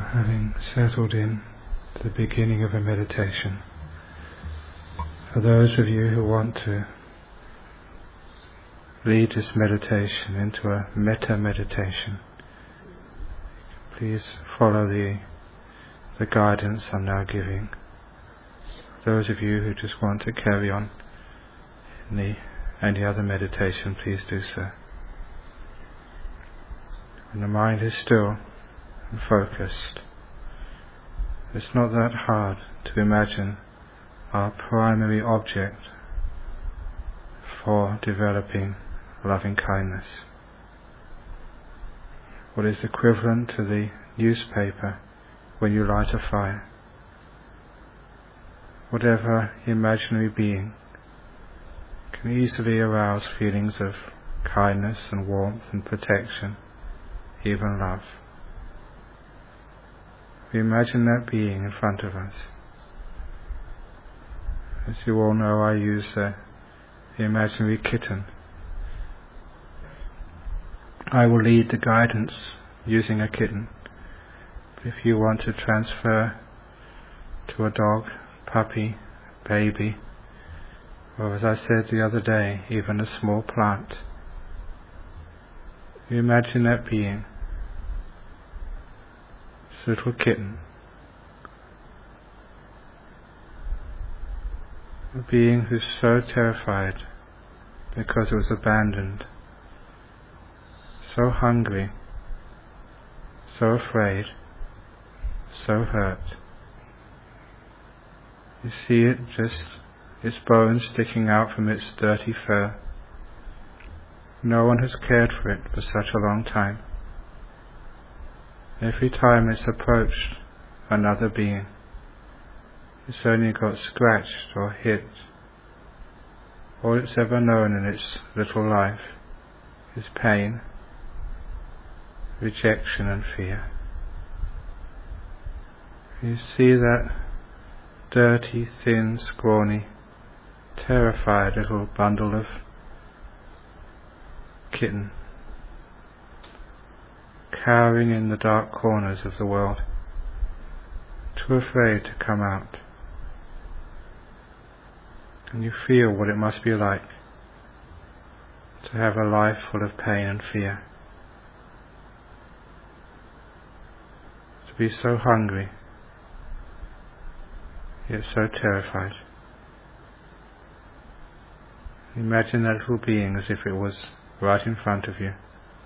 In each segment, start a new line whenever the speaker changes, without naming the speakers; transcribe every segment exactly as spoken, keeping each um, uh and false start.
having settled in to the beginning of a meditation. For those of you who want to lead this meditation into a metta meditation, please follow the, the guidance I'm now giving. Those of you who just want to carry on in the, any other meditation, please do so. When the mind is still and focused, it's not that hard to imagine our primary object for developing loving kindness. What is equivalent to the newspaper when you light a fire. Whatever imaginary being can easily arouse feelings of kindness and warmth and protection, even love. We imagine that being in front of us. As you all know, I use uh, the imaginary kitten. I will lead the guidance using a kitten. If you want to transfer to a dog, puppy, baby, or as I said the other day, even a small plant, you imagine that being, this little kitten, a being who's so terrified because it was abandoned, so hungry, so afraid, so hurt. You see it, just its bones sticking out from its dirty fur. No one has cared for it for such a long time. Every time it's approached another being, it's only got scratched or hit. All it's ever known in its little life is pain, rejection and fear. You see that dirty, thin, scrawny, terrified little bundle of kitten, cowering in the dark corners of the world, too afraid to come out. And you feel what it must be like to have a life full of pain and fear, to be so hungry, yet so terrified. Imagine that little being as if it was right in front of you.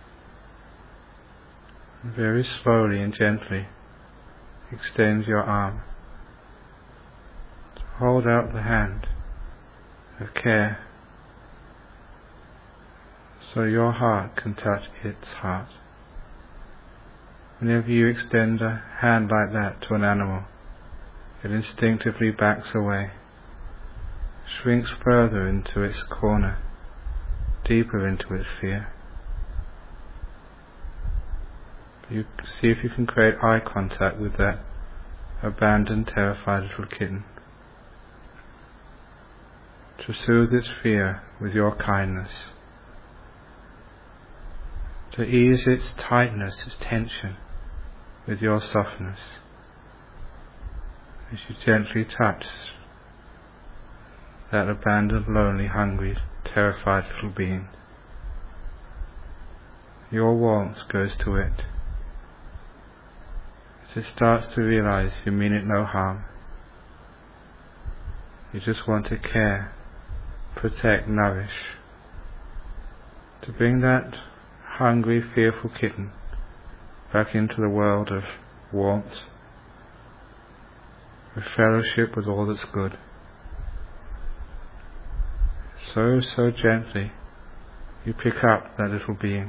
And very slowly and gently extend your arm to hold out the hand of care, so your heart can touch its heart. Whenever you extend a hand like that to an animal, it instinctively backs away, shrinks further into its corner, deeper into its fear. You see if you can create eye contact with that abandoned, terrified little kitten, to soothe its fear with your kindness, to ease its tightness, its tension with your softness, as you gently touch that abandoned, lonely, hungry, terrified little being. Your warmth goes to it as it starts to realize you mean it no harm. You just want to care, protect, nourish, to bring that hungry, fearful kitten back into the world of warmth, with fellowship with all that's good. So, so gently you pick up that little being.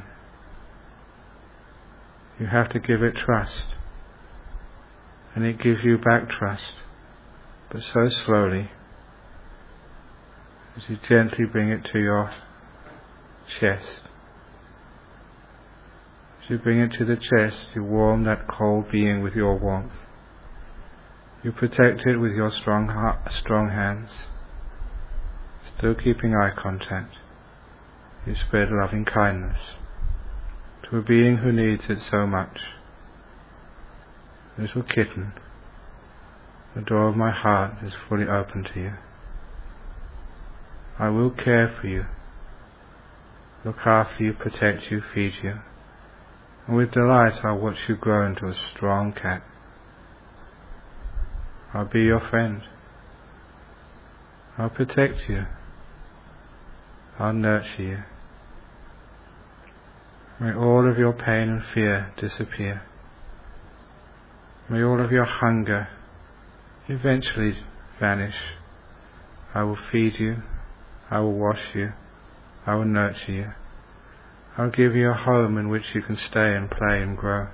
You have to give it trust, and it gives you back trust, but so slowly, as you gently bring it to your chest. As you bring it to the chest, you warm that cold being with your warmth. You protect it with your strong heart, strong hands. Still keeping eye contact, you spread loving kindness to a being who needs it so much. Little kitten, the door of my heart is fully open to you. I will care for you, look after you, protect you, feed you, and with delight I'll watch you grow into a strong cat. I'll be your friend. I'll protect you. I'll nurture you. May all of your pain and fear disappear. May all of your hunger eventually vanish. I will feed you. I will wash you. I will nurture you. I'll give you a home in which you can stay and play and grow.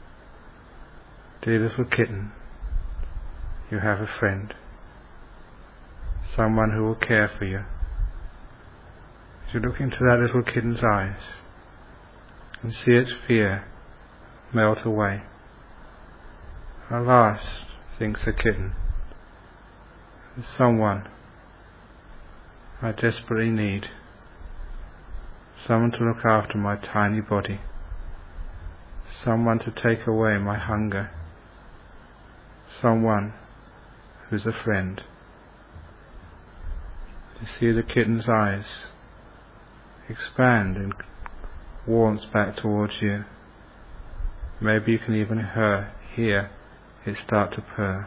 Dear little kitten, you have a friend, someone who will care for you. As you look into that little kitten's eyes and see its fear melt away. Alas, thinks the kitten, there's someone I desperately need, someone to look after my tiny body, someone to take away my hunger, someone who's a friend. You see the kitten's eyes expand in warmth back towards you. Maybe you can even hear, hear it start to purr.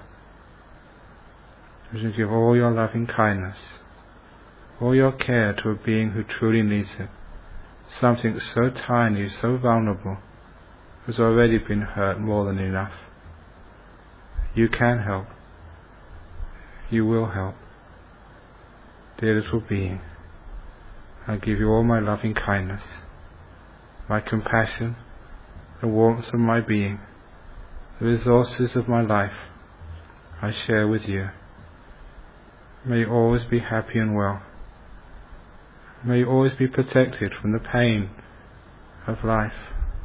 As you give all your loving kindness, all your care to a being who truly needs it, something so tiny, so vulnerable, who's already been hurt more than enough. You can help. You will help. Dear little being, I give you all my loving kindness, my compassion, the warmth of my being, the resources of my life I share with you. May you always be happy and well. May you always be protected from the pain of life.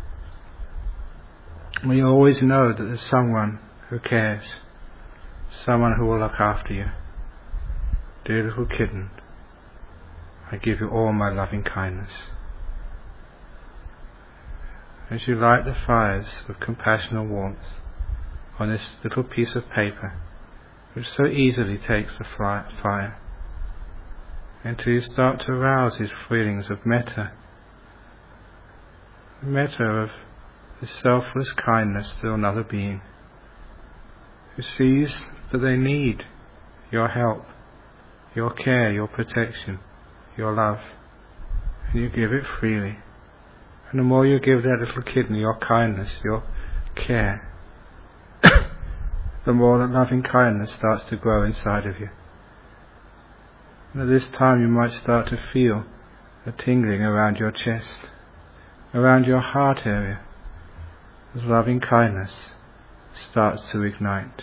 May you always know that there's someone who cares, someone who will look after you. Dear little kitten, I give you all my loving kindness. As you light the fires of compassion and warmth on this little piece of paper, which so easily takes the fire, until you start to arouse these feelings of metta, metta of this selfless kindness to another being, who sees that they need your help, your care, your protection, your love, and you give it freely. And the more you give that little kitten your kindness, your care, the more that loving kindness starts to grow inside of you. And at this time you might start to feel a tingling around your chest, around your heart area, as loving kindness starts to ignite.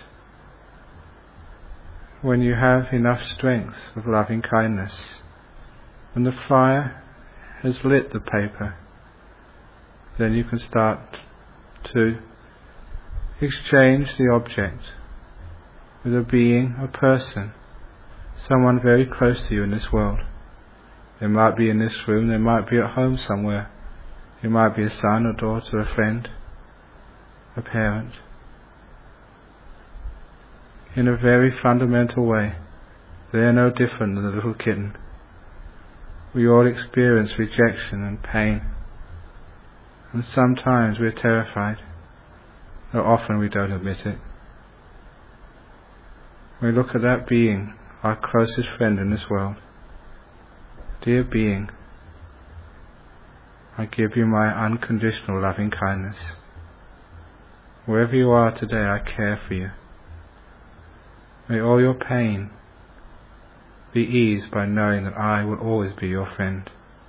When you have enough strength of loving kindness, when the fire has lit the paper, then you can start to exchange the object with a being, a person, someone very close to you in this world. They might be in this room, they might be at home somewhere. It might be a son, a daughter, a friend, a parent. In a very fundamental way, they are no different than the little kitten. We all experience rejection and pain, and sometimes we're terrified, though often we don't admit it. We look at that being, our closest friend in this world. Dear being, I give you my unconditional loving kindness. Wherever you are today, I care for you. May all your pain be eased by knowing that I will always be your friend.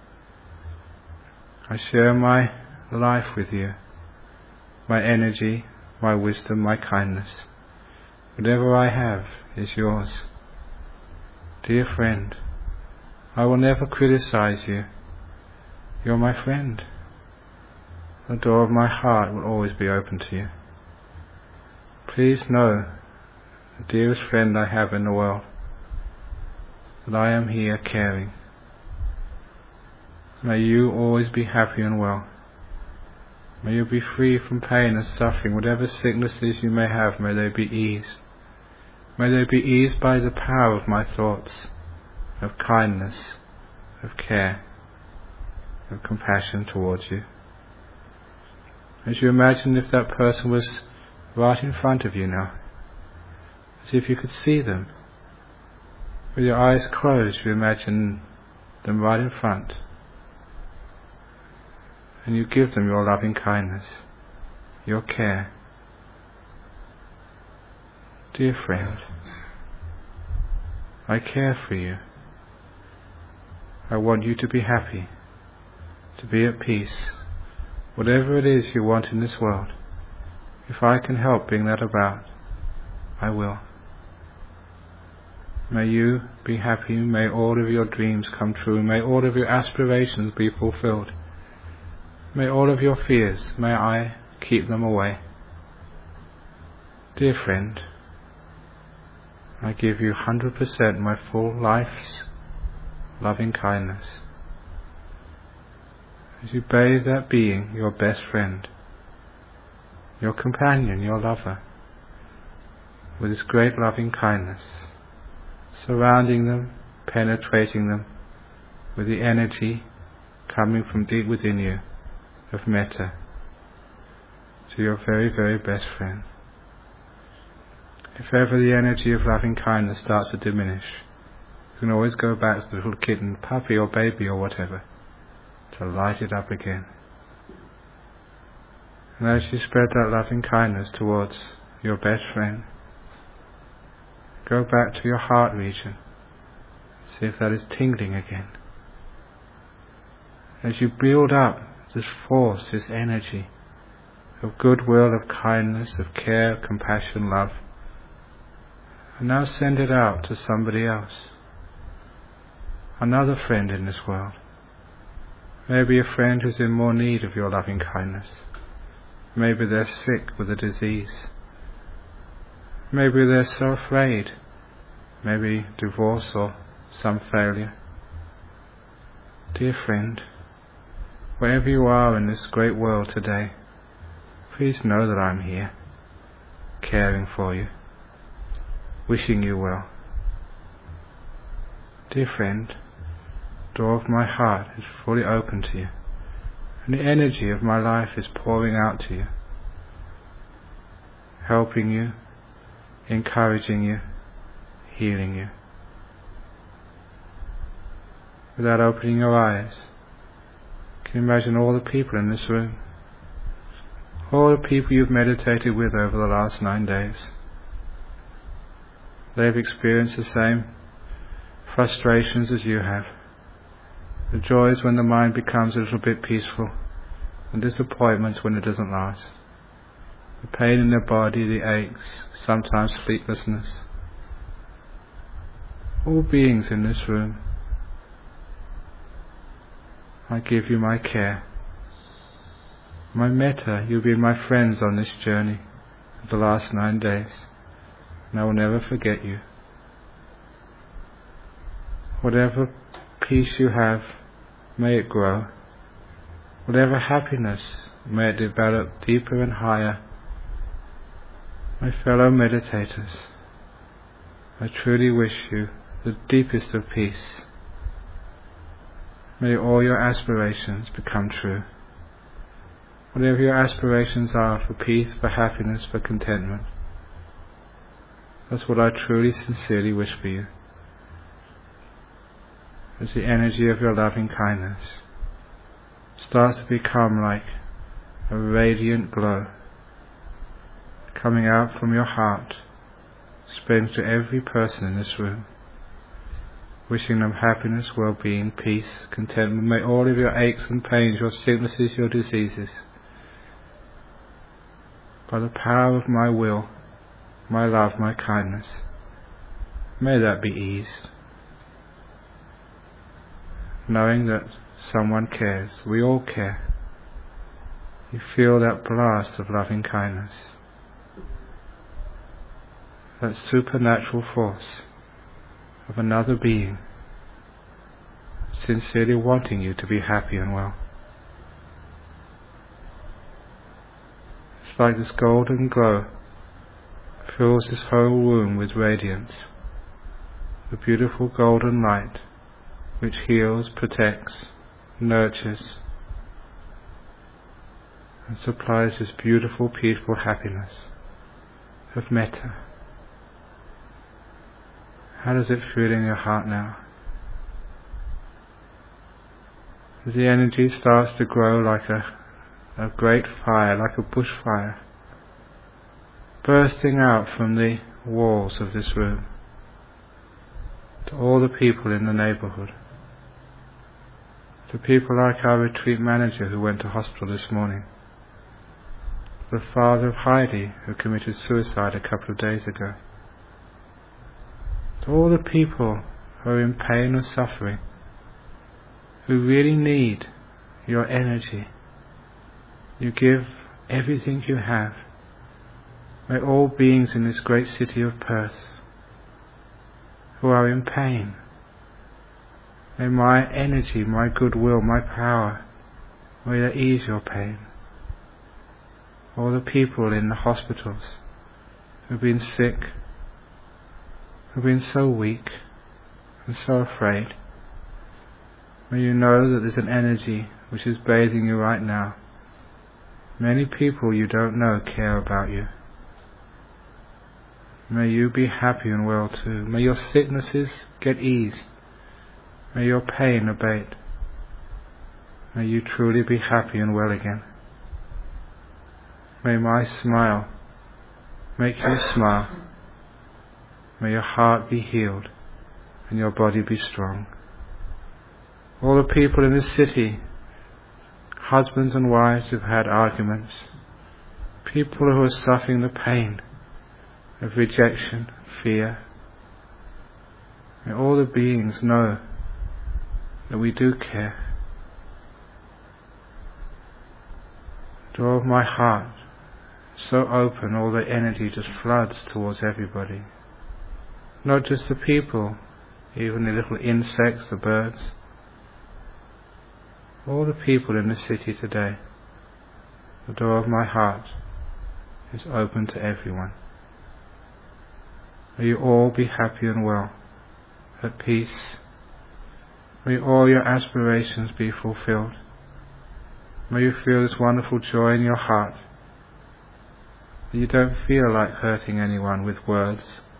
I share my life with you, my energy, my wisdom, my kindness. Whatever I have is yours. Dear friend, I will never criticize you. You're my friend. The door of my heart will always be open to you. Please know, the dearest friend I have in the world, that I am here caring. May you always be happy and well. May you be free from pain and suffering. Whatever sicknesses you may have, may they be eased. May they be eased by the power of my thoughts, of kindness, of care, of compassion towards you. As you imagine if that person was right in front of you now, as if you could see them. With your eyes closed, you imagine them right in front. And you give them your loving kindness, your care. Dear friend, I care for you. I want you to be happy, to be at peace. Whatever it is you want in this world, if I can help bring that about, I will. May you be happy, may all of your dreams come true, may all of your aspirations be fulfilled. May all of your fears, may I keep them away. Dear friend, I give you one hundred percent my full life's loving kindness. As you bathe that being, your best friend, your companion, your lover, with this great loving kindness, surrounding them, penetrating them with the energy coming from deep within you of metta, to your very, very best friend. If ever the energy of loving kindness starts to diminish, you can always go back to the little kitten, puppy or baby or whatever, to light it up again. And as you spread that loving kindness towards your best friend, go back to your heart region, see if that is tingling again. As you build up this force, this energy of goodwill, of kindness, of care, compassion, love, and now send it out to somebody else, another friend in this world. Maybe a friend who's in more need of your loving kindness. Maybe they're sick with a disease. Maybe they're so afraid. Maybe divorce or some failure. Dear friend, wherever you are in this great world today, please know that I'm here, caring for you, wishing you well. Dear friend, the door of my heart is fully open to you, and the energy of my life is pouring out to you, helping you, encouraging you, healing you. Without opening your eyes, can you imagine all the people in this room, all the people you've meditated with over the last nine days? They've experienced the same frustrations as you have. The joys when the mind becomes a little bit peaceful, and disappointments when it doesn't last. The pain in their body, the aches, sometimes sleeplessness. All beings in this room, I give you my care. My metta, you've been my friends on this journey of the last nine days, and I will never forget you. Whatever peace you have, may it grow. Whatever happiness, may it develop deeper and higher. My fellow meditators, I truly wish you the deepest of peace. May all your aspirations become true. Whatever your aspirations are for peace, for happiness, for contentment, that's what I truly, sincerely wish for you. As the energy of your loving kindness starts to become like a radiant glow, coming out from your heart, spreading to every person in this room, wishing them happiness, well-being, peace, contentment. May all of your aches and pains, your sicknesses, your diseases, by the power of my will, my love, my kindness, may that be eased. Knowing that someone cares, we all care. You feel that blast of loving kindness, that supernatural force of another being sincerely wanting you to be happy and well. It's like this golden glow fills this whole room with radiance, the beautiful golden light which heals, protects, nurtures, and supplies this beautiful, peaceful happiness of metta. How does it feel in your heart now? As the energy starts to grow like a, a great fire, like a bushfire, bursting out from the walls of this room to all the people in the neighbourhood, to people like our retreat manager who went to hospital this morning, the father of Heidi who committed suicide a couple of days ago, to all the people who are in pain or suffering, who really need your energy. You give everything you have. May all beings in this great city of Perth who are in pain, may my energy, my goodwill, my power, may they ease your pain. All the people in the hospitals who've been sick, who've been so weak and so afraid, may you know that there's an energy which is bathing you right now. Many people you don't know care about you. May you be happy and well too. May your sicknesses get eased. May your pain abate. May you truly be happy and well again. May my smile make you smile. May your heart be healed and your body be strong. All the people in this city, husbands and wives who've had arguments, people who are suffering the pain of rejection, fear, may all the beings know that we do care. The door of my heart, so open, all the energy just floods towards everybody. Not just the people, even the little insects, the birds. All the people in the city today, the door of my heart is open to everyone. May you all be happy and well, at peace. May all your aspirations be fulfilled. May you feel this wonderful joy in your heart, that you don't feel like hurting anyone with words.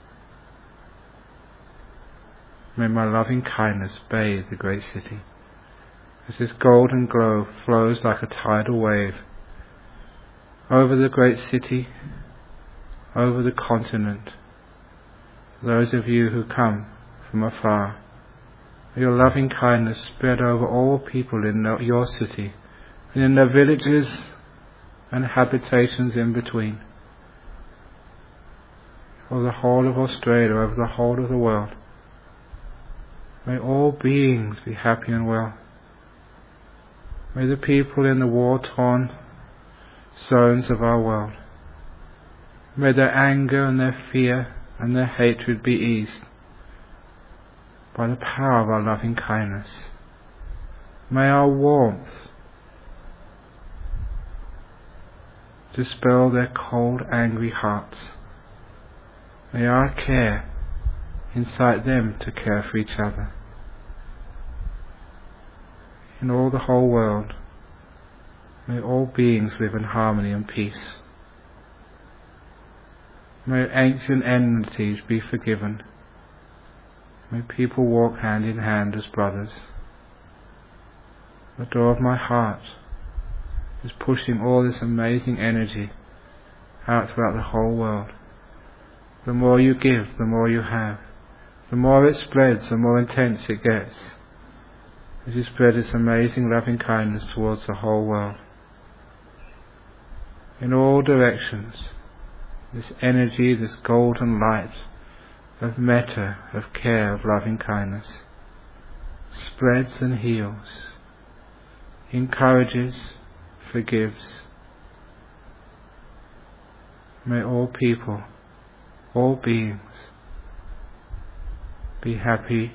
May my loving kindness bathe the great city, as this golden glow flows like a tidal wave over the great city, over the continent. Those of you who come from afar, may your loving kindness spread over all people in your city and in their villages and habitations in between, over the whole of Australia, over the whole of the world. May all beings be happy and well. May the people in the war-torn zones of our world, may their anger and their fear and their hatred be eased by the power of our loving kindness. May our warmth dispel their cold, angry hearts. May our care incite them to care for each other. In all the whole world, may all beings live in harmony and peace. May ancient enmities be forgiven. May people walk hand in hand as brothers. The door of my heart is pushing all this amazing energy out throughout the whole world. The more you give, the more you have. The more it spreads, the more intense it gets, as you spread this amazing loving kindness towards the whole world. In all directions, this energy, this golden light of metta, of care, of loving kindness, spreads and heals, encourages, forgives. May all people, all beings, be happy,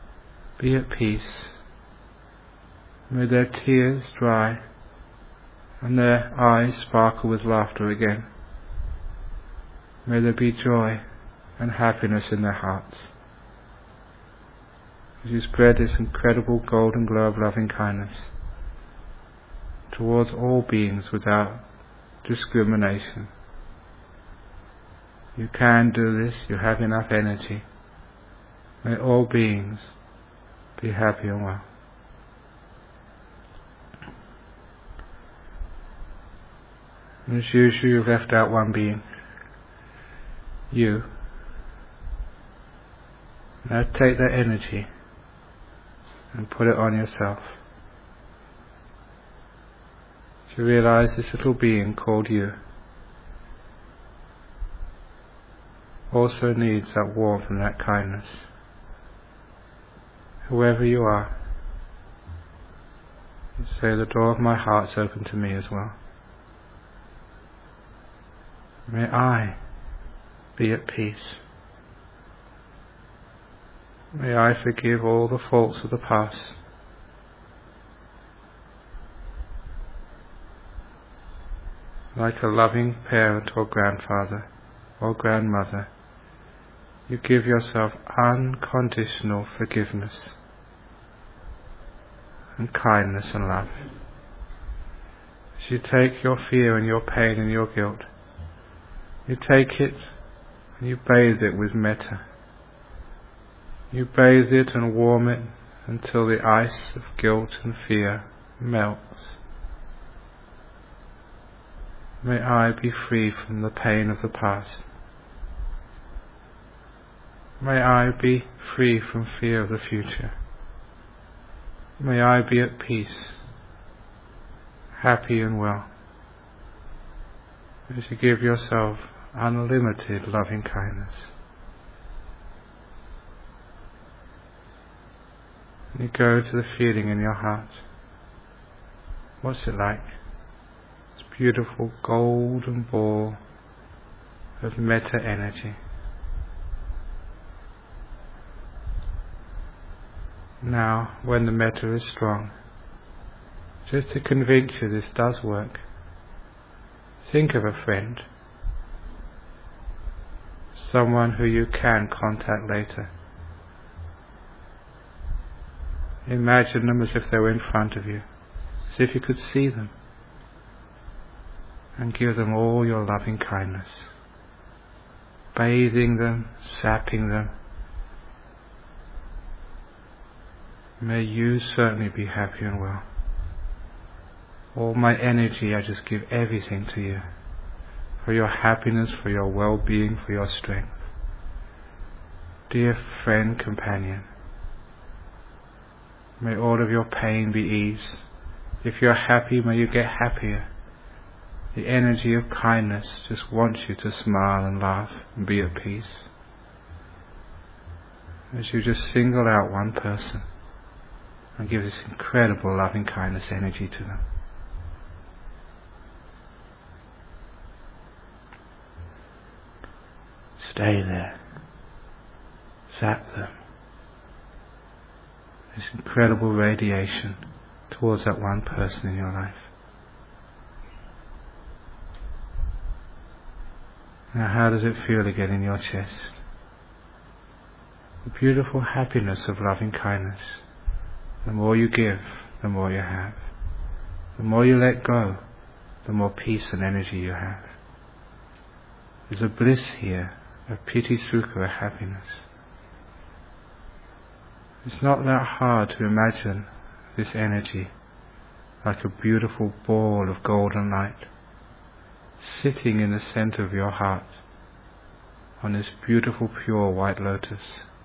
be at peace. May their tears dry and their eyes sparkle with laughter again. May there be joy and happiness in their hearts as you spread this incredible golden glow of loving kindness towards all beings without discrimination. You can do this, you have enough energy. May all beings be happy and well. And as usual, you've left out one being, you. Now take that energy and put it on yourself. To realize this little being called you also needs that warmth and that kindness. Whoever you are, you say, the door of my heart's open to me as well. May I be at peace. May I forgive all the faults of the past. Like a loving parent or grandfather or grandmother, you give yourself unconditional forgiveness and kindness and love. As you take your fear and your pain and your guilt, you take it and you bathe it with metta. You bathe it and warm it until the ice of guilt and fear melts. May I be free from the pain of the past. May I be free from fear of the future. May I be at peace, happy and well, as you give yourself unlimited loving kindness. And you go to the feeling in your heart. What's it like? This beautiful golden ball of metta energy. Now, when the metta is strong, just to convince you this does work, think of a friend, someone who you can contact later. Imagine them as if they were in front of you, as if you could see them, and give them all your loving kindness, bathing them, sapping them. May you certainly be happy and well. All my energy, I just give everything to you, for your happiness, for your well-being, for your strength. Dear friend, companion, may all of your pain be eased. If you're happy, may you get happier. The energy of kindness just wants you to smile and laugh and be at peace. As you just single out one person and give this incredible loving kindness energy to them. Stay there. Zap them. This incredible radiation towards that one person in your life. Now how does it feel again in your chest? The beautiful happiness of loving kindness. The more you give, the more you have. The more you let go, the more peace and energy you have. There's a bliss here, a piti sukha, a happiness. It's not that hard to imagine this energy like a beautiful ball of golden light sitting in the center of your heart on this beautiful pure white lotus.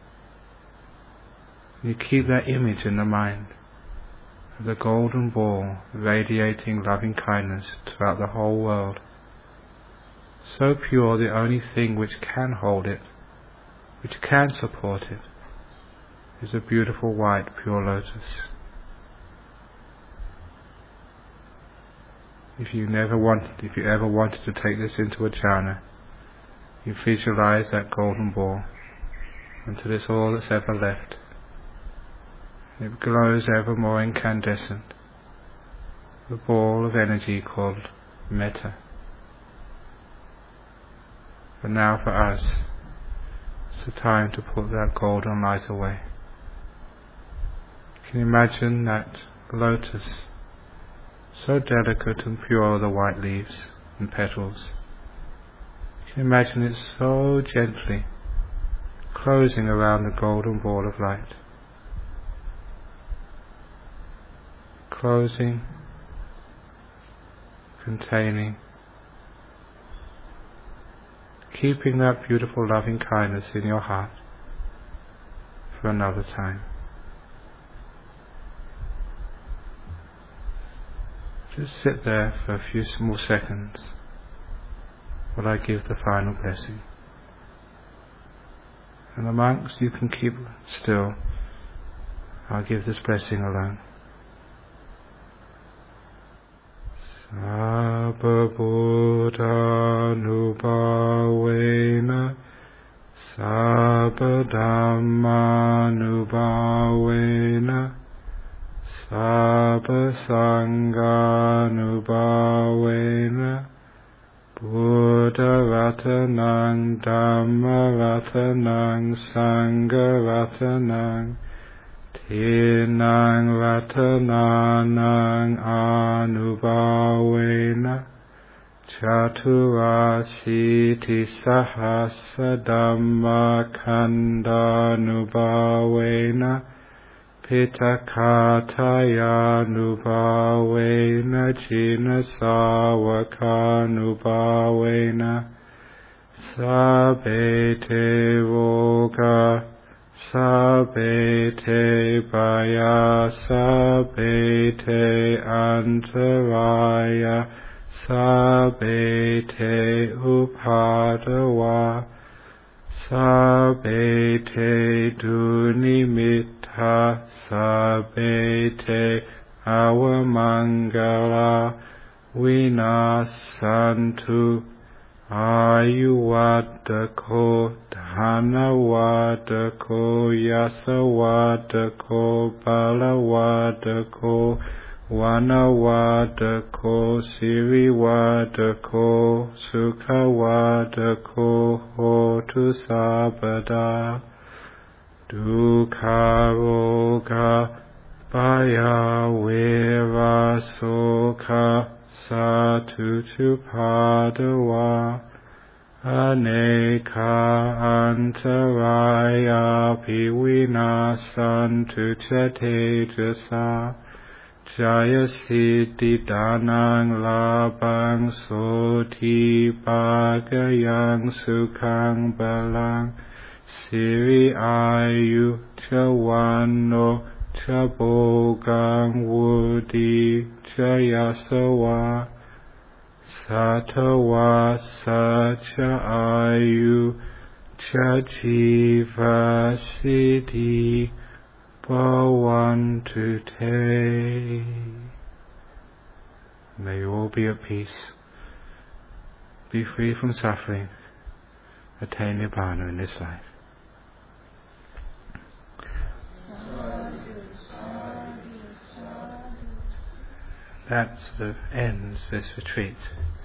You keep that image in the mind of the golden ball radiating loving kindness throughout the whole world. So pure, the only thing which can hold it, which can support it, is a beautiful white pure lotus. If you never wanted, if you ever wanted to take this into a jhana, you visualize that golden ball until it's all that's ever left. It glows ever more incandescent, the ball of energy called metta. But now for us, it's the time to put that golden light away. Can you imagine that lotus, so delicate and pure, the white leaves and petals? Can you imagine it so gently closing around the golden ball of light? Closing, containing, keeping that beautiful loving kindness in your heart for another time. Just sit there for a few more seconds while I give the final blessing. And the monks, you can keep still. I'll give this blessing alone. Sabba Buddha Nubhavena Sabba Dhamma Nubhavena Sabba Sangha Nubhavena Buddha Ratanang Dhamma Ratanang Sangha Ratanang Tinang Ratananang Anubhavena Chaturasiti Sahasa Dhamma Kanda Nubhavena Pitakataya Nubhavena Jina Sawaka Nubhavena Sabete Voga Sabete Baya Sabete Antaraya Sabete Upadawa Sabete Dunimitta Sabete Awamangala Vinasantu Ayuwadako Dhanawadako Yasawadako Balawadako Wanawadako Siriwadako Sukhawadako Hotu Sabada Dukharoga Baya Vira Sokha Satuchupadawa Aneka Antaraya Piwinasantu Chatejasa Jaya Siddhi Danang Labang Soti Bhagayang Sukhang Balang Siri Ayu Chawano Chabogang Wudi Jayasawa Satawa Sacha Ayu Chajiva Siddhi Bhavantu Te. May you all be at peace, be free from suffering, attain Nibbana in this life. That sort of ends this retreat.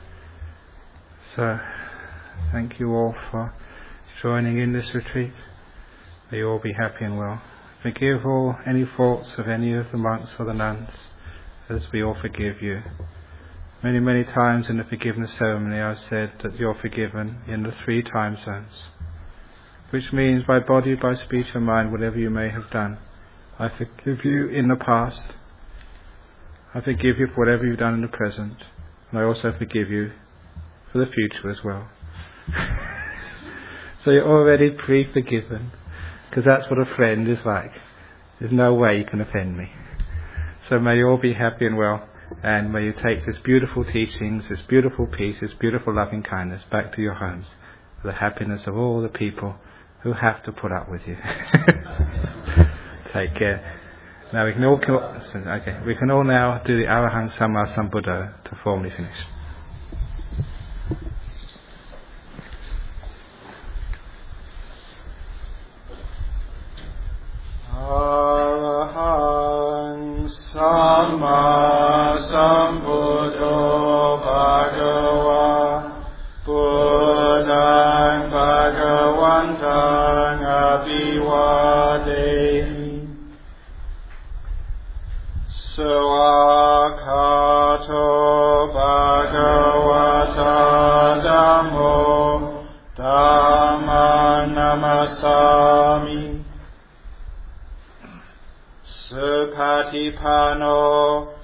So, thank you all for joining in this retreat. May you all be happy and well. Forgive all any faults of any of the monks or the nuns, as we all forgive you. Many, many times in the forgiveness ceremony I've said that you're forgiven in the three time zones, which means by body, by speech and mind, whatever you may have done. I forgive you in the past. I forgive you for whatever you've done in the present. And I also forgive you for the future as well. So you're already pre-forgiven, because that's what a friend is like. There's no way you can offend me. So may you all be happy and well, and may you take this beautiful teachings, this beautiful peace, this beautiful loving kindness back to your homes for the happiness of all the people who have to put up with you. Take care. Now we can all okay. We can all now do the Arahang Samma Sambuddha to formally finish. Arahang Samma
Samma Sambuddho Bhagava Buddhaṃ Bhagavaṃ Abhivādemi Sawakhato Bhagavata Dhammo Dhammam Namasami Supatipanno